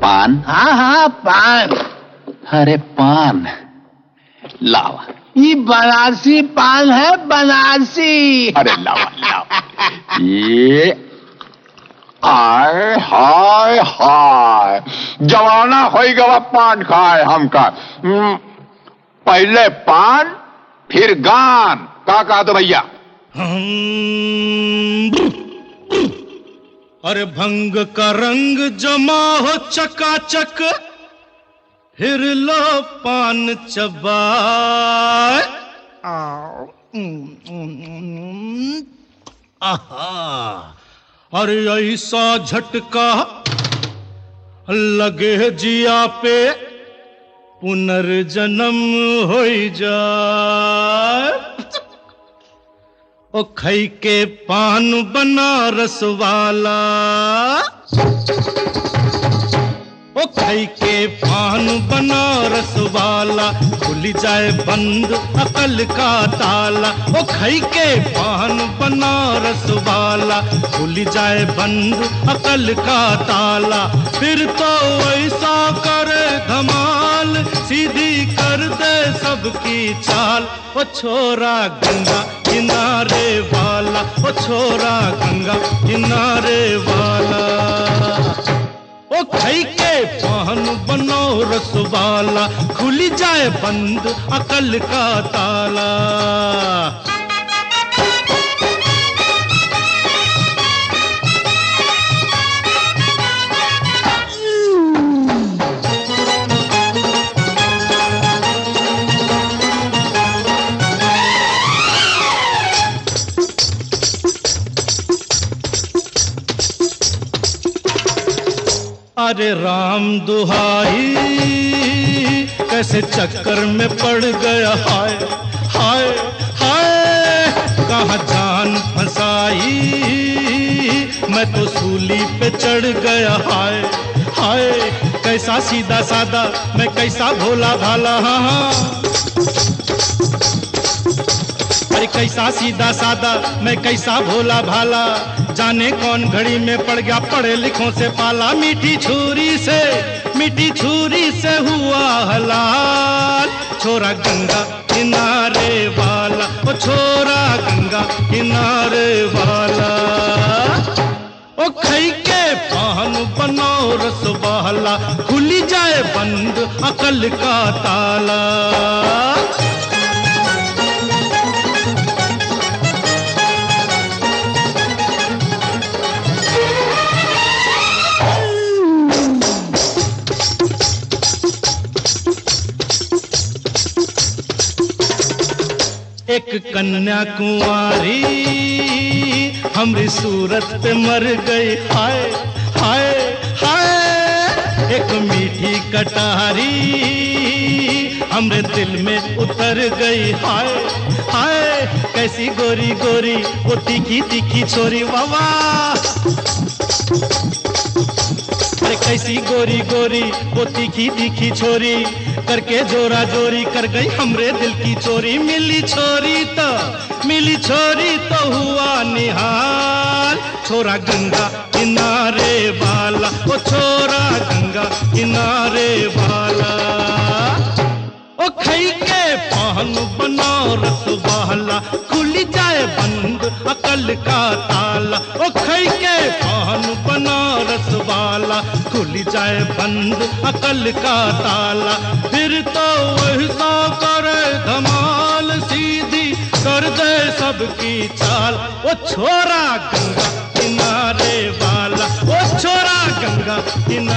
पान? हाँ हाँ पान। अरे पान लावा। ये बनारसी पान है, बनारसी। अरे लावा लावा। ये हाय हाय हाय, जवाना हो गवा पान खाए हमका। पहले पान फिर गान। का कहा तो भैया? अरे भंग का रंग जमा हो चकाचक, फिर लो पान चबाए। आहा, अरे ऐसा झटका लगे जिया पे, पुनर्जन्म हो जाए। ओ खई के पान बनारस वाला, ओ खई के पान बनारस वाला, खुल जाए बंद अकल का ताला। ओ खई के पान बनारस वाला, खुल जाए बंद अकल का ताला। फिर तो ऐसा करे धमाल, सीधी कर दे सबकी चाल। ओ छोरा गंगा किनारे वाला, ओ छोरा गंगा किनारे वाला। ओ खई के पान बनारस वाला, खुल जाए बंद अकल का ताला। अरे राम दुहाई, कैसे चक्कर में पड़ गया। हाय हाय हाय, कहाँ जान फंसाई, मैं तो सूली पे चढ़ गया। हाय हाय, कैसा सीधा सादा, मैं कैसा भोला भाला। हाँ हाँ, अरे कैसा सीधा सादा, मैं कैसा भोला भाला। जाने कौन घड़ी में पड़ गया पढ़े लिखों से पाला। मीठी छुरी से हुआ हलाल। छोरा गंगा किनारे वाला, ओ छोरा गंगा किनारे वाला। ओ खई के पान बनारस वाला, खुली जाए बंद अकल का ताला। एक कन्या कुंवारी हमरी सूरत पे मर गई। हाय हाय हाय, एक मीठी कटारी हमरे दिल में उतर गई। हाय हाय, कैसी गोरी गोरी वो तीखी तीखी छोरी। वावा, अरे कैसी गोरी गोरी वो तीखी तीखी छोरी, करके जोरा जोरी कर गई हमरे दिल की चोरी। मिली छोरी तो हुआ निहाल। छोरा गंगा किनारे वाला, ओ छोरा गंगा किनारे वाला। ओ खई के पान बनारस वाला, खुल जाए बंद अकल का ताला। ओ खई के पान बनारस वाला, खुल जाए बंद अकल का ताला। फिर तो वैसा करे धमाल, सीधी कर दे सबकी चाल। ओ छोरा गंगा किनारे वाला, ओ छोरा गंगा किनारे